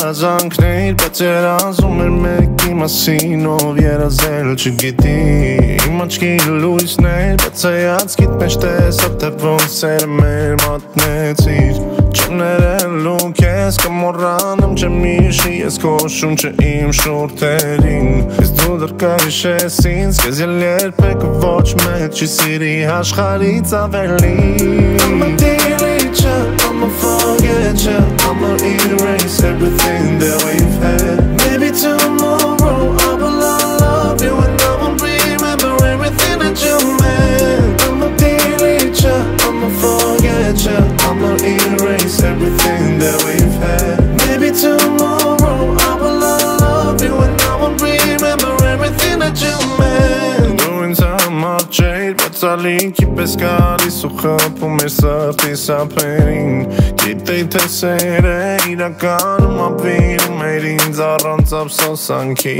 zanknejt për të razumër me kima sino vjera zel që giti ima qki lujs nejt për të jatë skit me shtesat të vënd ser me mat në cir që nere lukes ka moranëm që mishi e s'ko shumë që im shur të rin Izdu dërka i shesin s'ke zjeller pe këvoq me që siri hashkarica verlin I'ma delete ya, I'ma forget ya I'ma erase everything that we've had Maybe tomorrow I will love you And I won't remember everything that you meant I'ma delete ya, I'ma forget ya I'ma erase everything that we've had Maybe tomorrow I will love you And I won't remember everything that you meant Doing time up jade Talin ki peskari su hëpu me sërti sa perin Kitej të sere i da kanë ma vinë Me rinë zarën të pëso sanki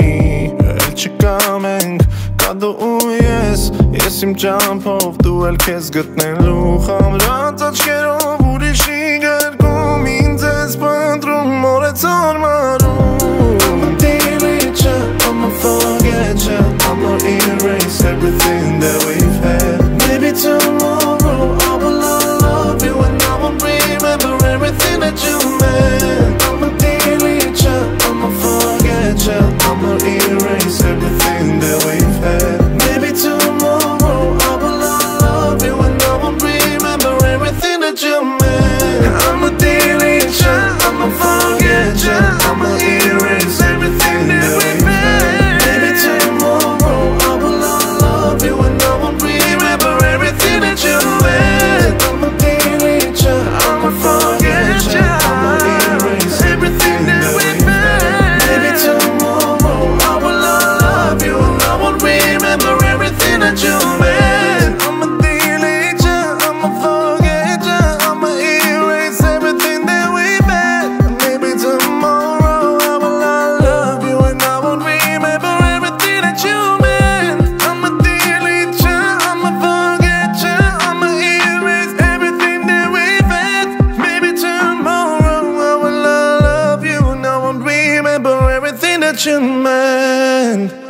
El që ka meng ka do ujes Jesim qanë pov duel kes gët në luham Rata që kero buri shigër Kumin të spëndru more të maru I'ma delete ya, I'ma forget ya I'ma erase everything that we've had Maybe tomorrow I will love you And I won't remember everything that you meant I'ma delete ya, I'ma forget ya I'ma erase everything that we've had Maybe tomorrow I will love you And I won't remember everything that you meant I'ma delete ya, I'ma forget ya I'ma erase everything that we've had Maybe tomorrow I will love you And I won't remember everything that you meant I'ma delete ya, I'ma forget ya I'ma erase everything that we've had Maybe tomorrow I will love you And I won't remember everything that you meant I'ma delete ya, I'ma forget ya I'ma erase everything that we've had Maybe tomorrow I will love you And I won't remember everything that you meant I'ma delete ya, I'ma forget ya I'ma erase everything that we've had Maybe tomorrow I will love you And I won't remember everything that you meant